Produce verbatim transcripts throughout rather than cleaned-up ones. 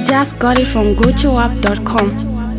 Just got it from gocho app dot com.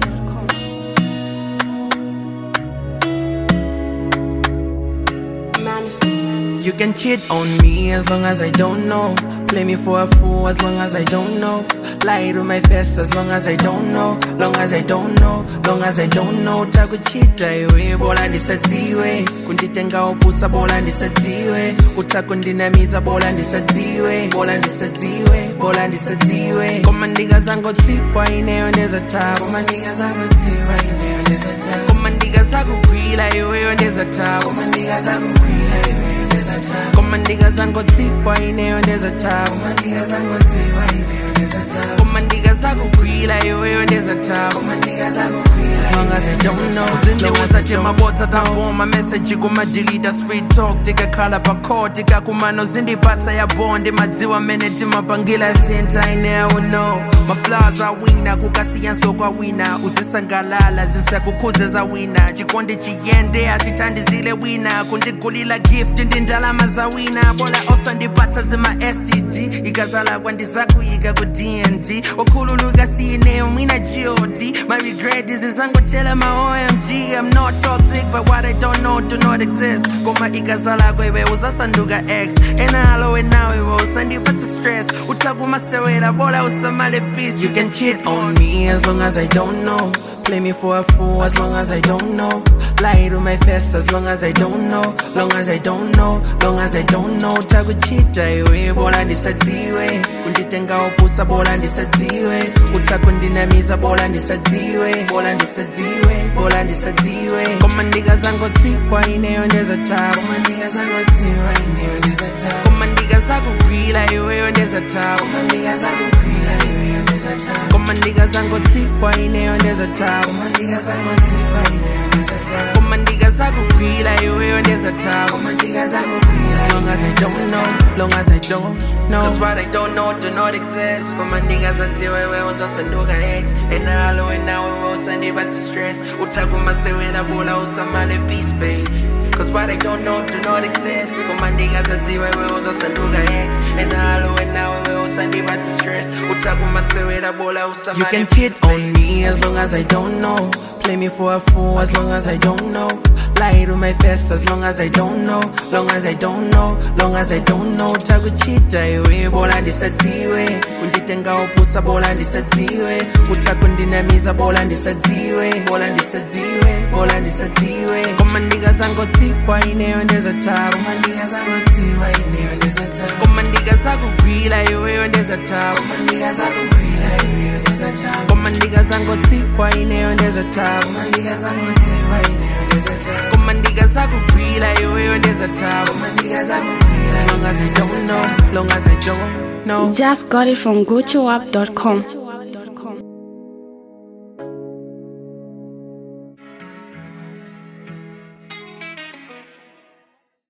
You can cheat on me as long as I don't know. Play me for a fool as long as I don't know. Lie to my face as long as I don't know. Long as I don't know, long as I don't know. Takuchita iwe, bola ndisatiwe. Kunditenga upusa, bola ndisatiwe. Utakundinamiza, bola ndisatiwe. Bola ndisatiwe, bola ndisatiwe. Koma ndiga zango tiwa ineyo ndeza tabu. Koma ndiga zango tiwa ineyo ndeza tabu. Koma ndiga zango kwila iwe ndeza tabu. Koma ndiga zango kwila iwe. Koma ndiga zango tiwa ineyo ndeza tabu. Koma ndiga zango tiwa ineyo ndeza tabu. Koma ndiga zango kwila iwe ndeza tabu. Koma ndiga zango kwila. As long as I don't know. Zindi wasache mabota tabu. My message kuma delete sweet talk. Tika kala pako. Tika kumano zindi pata ya bondi. Madziwa meneti mapangila senta ine I will know. My flaws are winner. Kukasi yanso kwa winner. Uzisangalala zisa kukuze za winner. Chikondi chiyende atitandi zile winner. Kundi kulila gift ndi ndalama za winner. Bola osa ndipata zima S T D. Ikazala kwa ndizaku ika ku D N D. Okululuka sine umina G O D. My regret is is ango tell my O M G. I'm not toxic but what I don't know do not exist. Koma ikazala kwewe uzasanduka X. Ena aloe nawe usandipata stress. Utakuma sewera bola usamale peace. You can cheat on me as long as I don't know. Play me for a fool as long as I don't know. Lie to my face as long as I don't know. Long as I don't know, long as I don't know. Takuchita iwe, bola ndisatiwe. Kunditenga upusa, bola ndisatiwe. Utakundinamiza, bola ndisatiwe. Bola ndisatiwe, bola ndisatiwe. Koma ndiga zango tiwa ineyo ndeza tabu. Koma ndiga zango tiwa ineyo ndeza tabu. Koma ndiga zango kwila iwe ndeza tabu. Koma ndiga zango kwila iwe ndeza tabu. Koma ndiga zango tiwa ineyo ndeza tabu. Koma ndiga zango tiwa ineyo ndeza tabu. Koma ndiga zango kwila iwe ndeza tabu. Koma ndiga zango kwila. As long as I don't know, long as I don't know. Cause what I don't know do not exist. Koma ndiga zatiwe we uzasanduka X. Ena aloe nawe we usandipata stress. Utakuma sewera bola usamale peace babe. Cause what I don't know do not exist. Koma ndiga zatiwe we uzasanduka X. Ena aloe nawe we usandipata stress. Utakuma sewera bola usamale. You can cheat on me as long as I don't know. Play me for a fool as long as I don't know. Lie to my face as long as I don't know. Long as I don't know, long as I don't know. Takuchita iwe, bola ndisatiwe. Kunditenga upusa, bola ndisatiwe. Utakundinamiza, bola ndisatiwe. Bola ndisatiwe, bola ndisatiwe. Koma ndiga zango tiwa ineyo ndeza tabu. Koma ndiga zango tiwa ineyo ndeza tabu. Koma ndiga zango kwila iwe ndeza tabu. Koma ndiga zango kwila iwe ndeza tabu. Koma ndiga zango tiwa ineyo ndeza tabu. Koma ndiga zango tiwa ineyo ndeza tabu. Koma ndiga zango kwila iwe ndeza tabu. Koma ndiga zango kwila. As long as I don't know, long as I don't know. Just got it from gocho app dot com.